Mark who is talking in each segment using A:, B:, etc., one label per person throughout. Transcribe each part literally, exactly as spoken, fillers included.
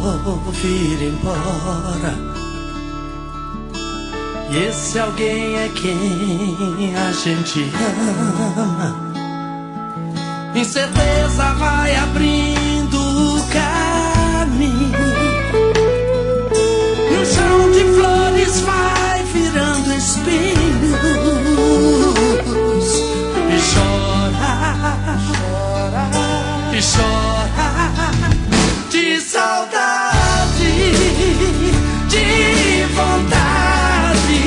A: vir embora. E esse alguém é quem a gente ama. Incerteza vai abrindo o caminho. E o chão de flores vai virando espinhos. E chora, e chora de saudade, de vontade.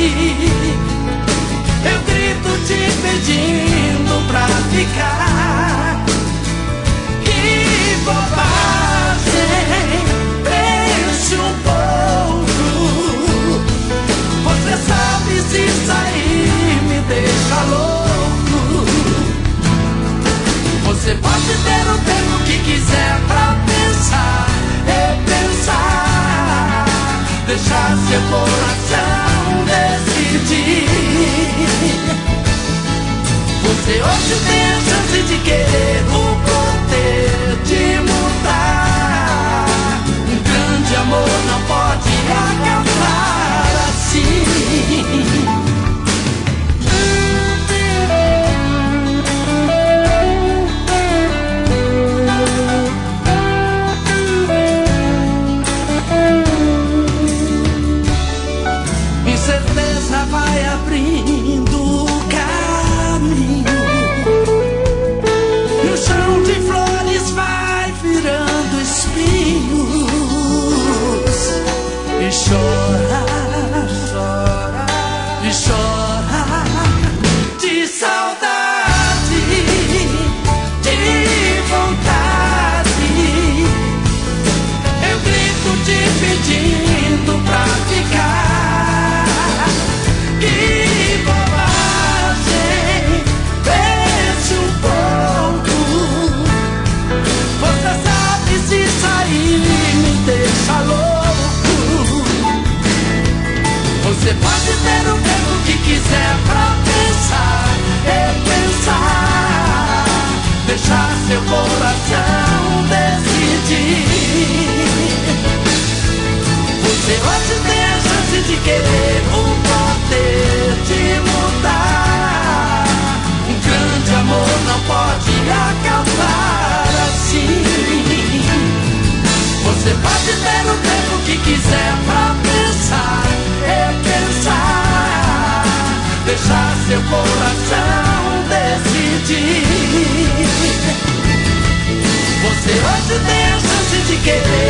A: Eu grito te pedindo pra ficar. Que bobagem, pense um pouco. Você sabe se sair me deixa louco. Você pode ter o tempo que quiser pra pensar, repensar, deixar seu coração decidir. Você hoje tem a chance de querer o poder de mudar. Um grande amor não pode acabar assim. Incerteza vai abrindo o caminho. E o chão de flores vai virando espinhos. E chora, chora, e chora de saudade, de vontade. Eu grito te pedindo pra ficar. Que bobagem, pense um pouco. Você sabe se sair me deixa louco. Você pode ter o tempo que quiser pra pensar, repensar, deixar seu coração decidir. Você hoje tem a chance de querer o poder de mudar. Um grande amor não pode acabar assim. Você pode ter o tempo que quiser pra pensar, repensar, deixar seu coração decidir. Você hoje tem a chance de querer